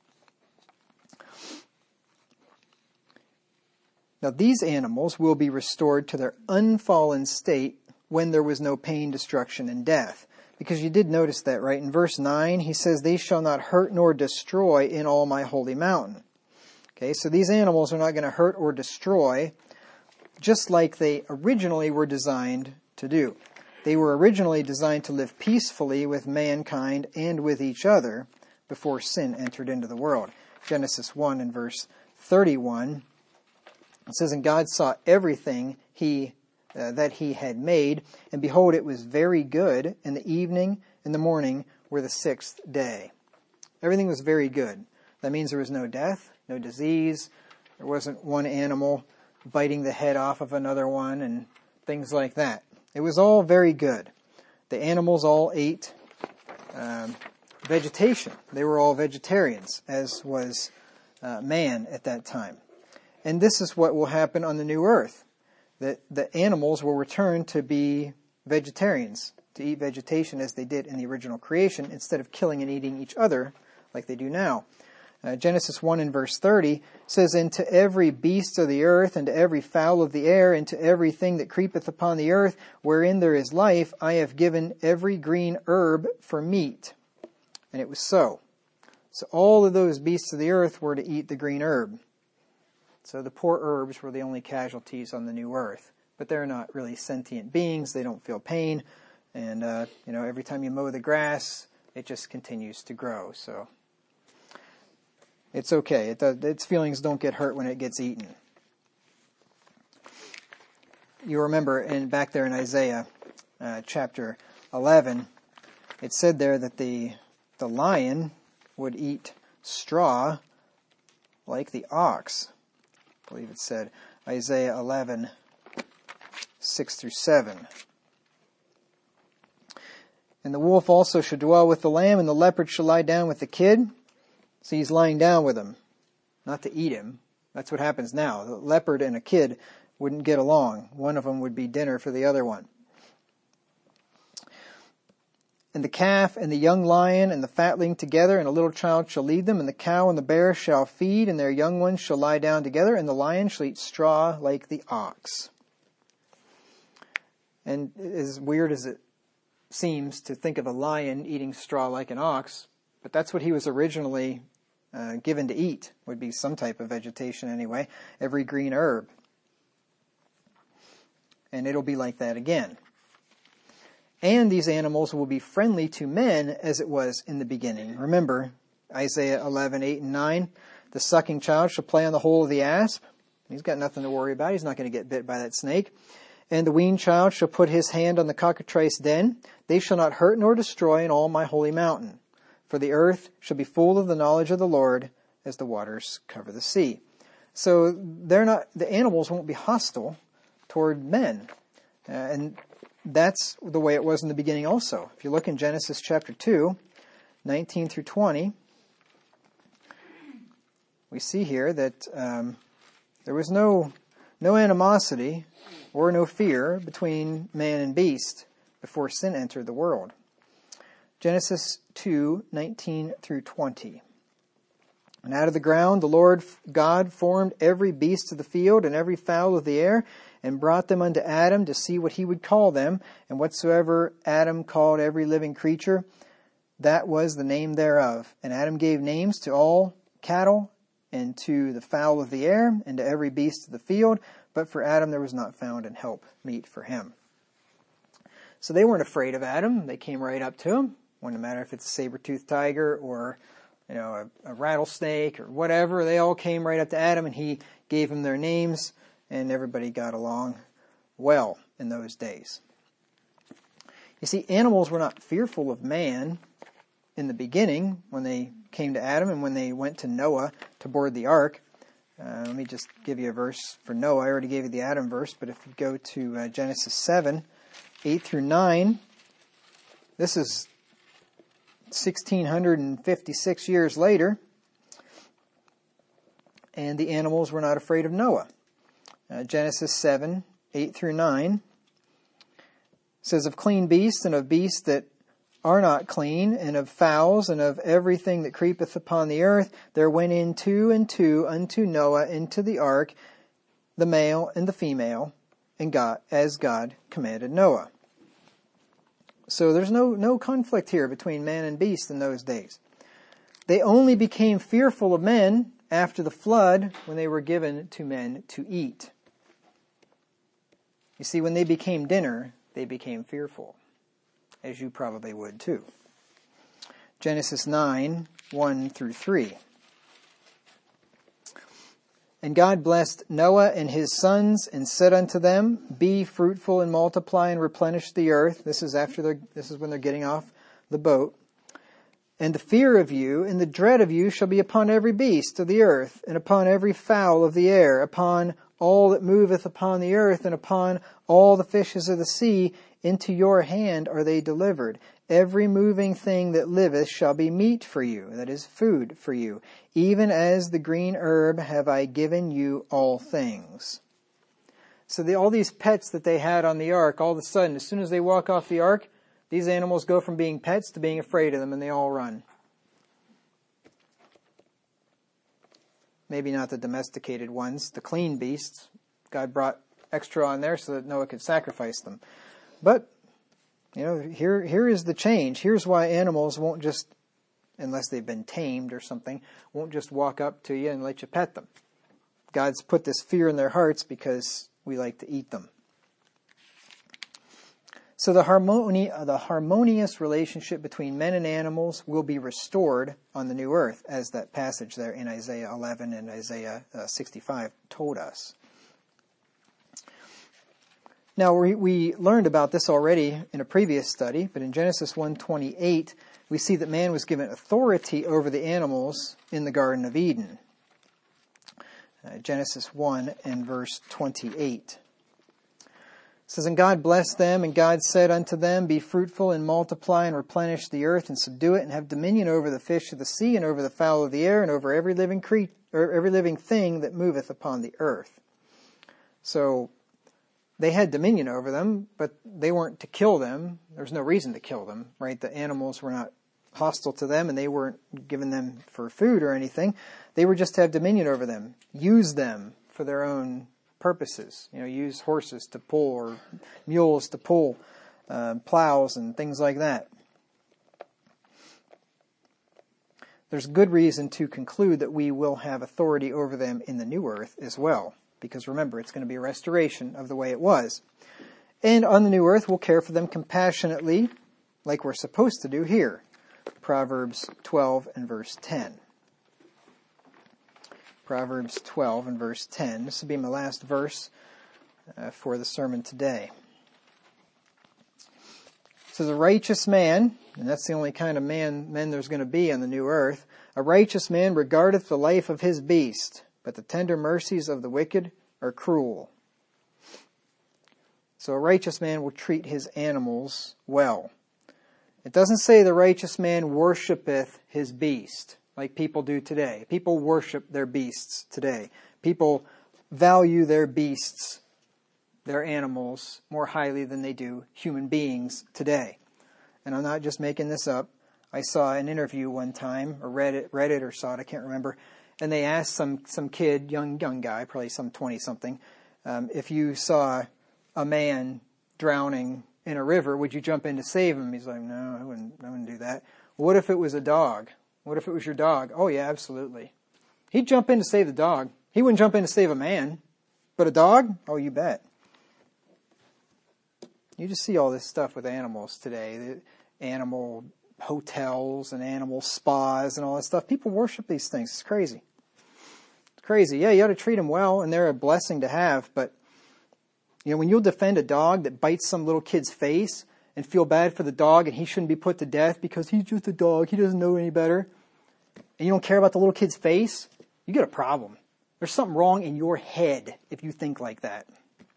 Now these animals will be restored to their unfallen state when there was no pain, destruction, and death. Because you did notice that, right? In verse nine, he says, "They shall not hurt nor destroy in all my holy mountain." Okay, so these animals are not going to hurt or destroy, just like they originally were designed to do. They were originally designed to live peacefully with mankind and with each other before sin entered into the world. Genesis one and verse thirty-one, it says, "And God saw everything he uh, that he had made, and behold, it was very good, and the evening and the morning were the sixth day." Everything was very good. That means there was no death, no disease, there wasn't one animal biting the head off of another one and things like that. It was all very good. The animals all ate um, vegetation. They were all vegetarians, as was uh, man at that time. And this is what will happen on the new earth. That the animals will return to be vegetarians, to eat vegetation as they did in the original creation, instead of killing and eating each other like they do now. Uh, Genesis one and verse thirty says, "And to every beast of the earth, and to every fowl of the air, and to everything that creepeth upon the earth, wherein there is life, I have given every green herb for meat." And it was so. So all of those beasts of the earth were to eat the green herb. So the poor herbs were the only casualties on the new earth. But they're not really sentient beings. They don't feel pain. And, uh, you know, every time you mow the grass, it just continues to grow. So it's okay. It does, its feelings don't get hurt when it gets eaten. You remember in back there in Isaiah uh, chapter eleven, it said there that the the lion would eat straw like the ox. I believe it said Isaiah eleven, six through seven. "And the wolf also shall dwell with the lamb, and the leopard shall lie down with the kid." So he's lying down with him, not to eat him. That's what happens now. The leopard and a kid wouldn't get along. One of them would be dinner for the other one. "And the calf and the young lion and the fatling together, and a little child shall lead them. And the cow and the bear shall feed, and their young ones shall lie down together. And the lion shall eat straw like the ox." And as weird as it seems to think of a lion eating straw like an ox, but that's what he was originally uh, given to eat, would be some type of vegetation anyway, every green herb. And it'll be like that again. "And these animals will be friendly to men as it was in the beginning." Remember, Isaiah eleven, eight and nine, "The sucking child shall play on the hole of the asp." He's got nothing to worry about. He's not going to get bit by that snake. "And the weaned child shall put his hand on the cockatrice den. They shall not hurt nor destroy in all my holy mountain. For the earth shall be full of the knowledge of the Lord, as the waters cover the sea." So they're not, the animals won't be hostile toward men. Uh, and that's the way it was in the beginning also. If you look in Genesis chapter two, nineteen through twenty, we see here that um, there was no no animosity or no fear between man and beast before sin entered the world. Genesis two, nineteen through twenty. And out of the ground the Lord God formed every beast of the field and every fowl of the air, and brought them unto Adam to see what he would call them. And whatsoever Adam called every living creature, that was the name thereof. And Adam gave names to all cattle, and to the fowl of the air, and to every beast of the field. But for Adam there was not found an help meet for him. So they weren't afraid of Adam. They came right up to him. Wouldn't matter if it's a saber-toothed tiger or you know, a, a rattlesnake or whatever. They all came right up to Adam, and he gave them their names, and everybody got along well in those days. You see, animals were not fearful of man in the beginning when they came to Adam and when they went to Noah to board the ark. Uh, let me just give you a verse for Noah. I already gave you the Adam verse, but if you go to uh, Genesis seven, eight through nine, this is sixteen fifty-six years later, and the animals were not afraid of Noah. Uh, Genesis seven, eight through nine says, of clean beasts and of beasts that are not clean, and of fowls and of everything that creepeth upon the earth, there went in two and two unto Noah into the ark, the male and the female, and God, as God commanded Noah. So there's no, no conflict here between man and beast in those days. They only became fearful of men after the flood when they were given to men to eat. You see, when they became dinner, they became fearful, as you probably would too. Genesis nine, one through three. And God blessed Noah and his sons, and said unto them, be fruitful and multiply and replenish the earth. This is after they're, this is when they're getting off the boat. And the fear of you and the dread of you shall be upon every beast of the earth, and upon every fowl of the air, upon all that moveth upon the earth, and upon all the fishes of the sea. Into your hand are they delivered. Every moving thing that liveth shall be meat for you, that is, food for you. Even as the green herb have I given you all things. So the, all these pets that they had on the ark, all of a sudden, as soon as they walk off the ark, these animals go from being pets to being afraid of them, and they all run. Maybe not the domesticated ones, the clean beasts. God brought extra on there so that Noah could sacrifice them. But, you know, here here is the change. Here's why animals won't just, unless they've been tamed or something, won't just walk up to you and let you pet them. God's put this fear in their hearts because we like to eat them. So the harmony, the harmonious relationship between men and animals will be restored on the new earth, as that passage there in Isaiah eleven and Isaiah sixty-five told us. Now, we, we learned about this already in a previous study, but in Genesis one twenty-eight, we see that man was given authority over the animals in the Garden of Eden. Uh, Genesis one and verse twenty-eight. It says, and God blessed them, and God said unto them, be fruitful and multiply and replenish the earth and subdue it, and have dominion over the fish of the sea and over the fowl of the air and over every living cre- or every living thing that moveth upon the earth. So they had dominion over them, but they weren't to kill them. There was no reason to kill them, right? The animals were not hostile to them, and they weren't given them for food or anything. They were just to have dominion over them, use them for their own purposes. You know, use horses to pull or mules to pull uh, plows and things like that. There's good reason to conclude that we will have authority over them in the new earth as well. Because remember, it's going to be a restoration of the way it was. And on the new earth, we'll care for them compassionately, like we're supposed to do here. Proverbs twelve and verse ten. Proverbs twelve and verse ten. This will be my last verse uh, for the sermon today. It says, a righteous man, and that's the only kind of man men there's going to be on the new earth, a righteous man regardeth the life of his beast, but the tender mercies of the wicked are cruel. So a righteous man will treat his animals well. It doesn't say the righteous man worshipeth his beast, like people do today. People worship their beasts today. People value their beasts, their animals, more highly than they do human beings today. And I'm not just making this up. I saw an interview one time, or read it, read it or saw it, I can't remember, and they asked some, some kid, young young guy, probably some twenty-something, um, if you saw a man drowning in a river, would you jump in to save him? He's like, no, I wouldn't, I wouldn't do that. What if it was a dog? What if it was your dog? Oh, yeah, absolutely. He'd jump in to save the dog. He wouldn't jump in to save a man. But a dog? Oh, you bet. You just see all this stuff with animals today. The animal hotels and animal spas and all that stuff. People worship these things. It's crazy. It's crazy. Yeah, you ought to treat them well, and they're a blessing to have. But, you know, when you'll defend a dog that bites some little kid's face and feel bad for the dog and he shouldn't be put to death because he's just a dog, he doesn't know any better, and you don't care about the little kid's face, you get a problem. There's something wrong in your head if you think like that.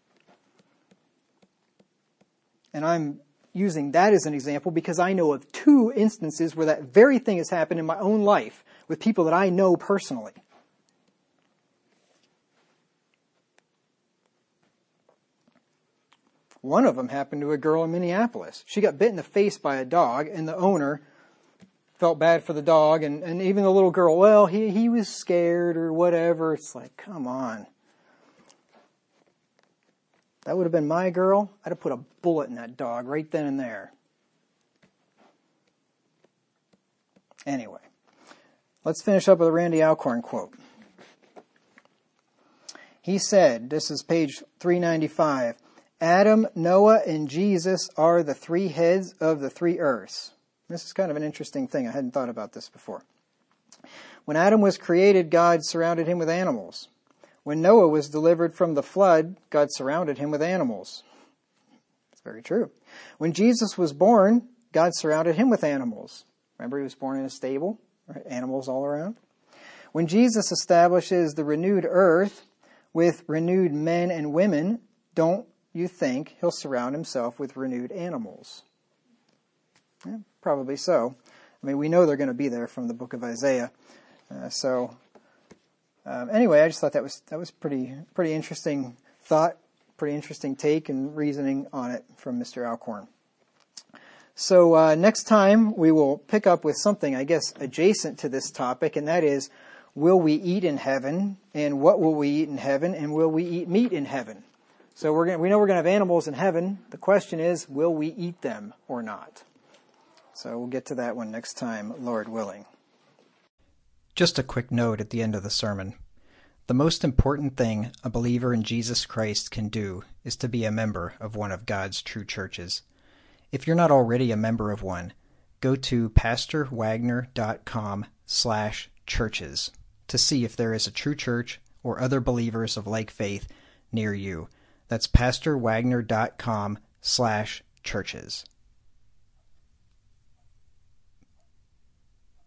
And I'm using that as an example because I know of two instances where that very thing has happened in my own life with people that I know personally. One of them happened to a girl in Minneapolis. She got bit in the face by a dog, and the owner felt bad for the dog, and, and even the little girl, well, he, he was scared or whatever. It's like, come on. That would have been my girl. I'd have put a bullet in that dog right then and there. Anyway, let's finish up with a Randy Alcorn quote. He said, this is page three ninety-five, Adam, Noah, and Jesus are the three heads of the three earths. This is kind of an interesting thing. I hadn't thought about this before. When Adam was created, God surrounded him with animals. When Noah was delivered from the flood, God surrounded him with animals. It's very true. When Jesus was born, God surrounded him with animals. Remember, he was born in a stable, right? Animals all around. When Jesus establishes the renewed earth with renewed men and women, don't you think he'll surround himself with renewed animals? Yeah, probably so. I mean, we know they're going to be there from the book of Isaiah. Uh, so, um, anyway, I just thought that was that was pretty pretty interesting thought, pretty interesting take and reasoning on it from Mister Alcorn. So uh, next time we will pick up with something, I guess, adjacent to this topic, and that is, will we eat in heaven, and what will we eat in heaven, and will we eat meat in heaven? So we're going we know we're going to have animals in heaven. The question is, will we eat them or not? So we'll get to that one next time, Lord willing. Just a quick note at the end of the sermon. The most important thing a believer in Jesus Christ can do is to be a member of one of God's true churches. If you're not already a member of one, go to pastorwagner.com slash churches to see if there is a true church or other believers of like faith near you. That's pastorwagner.com slash churches.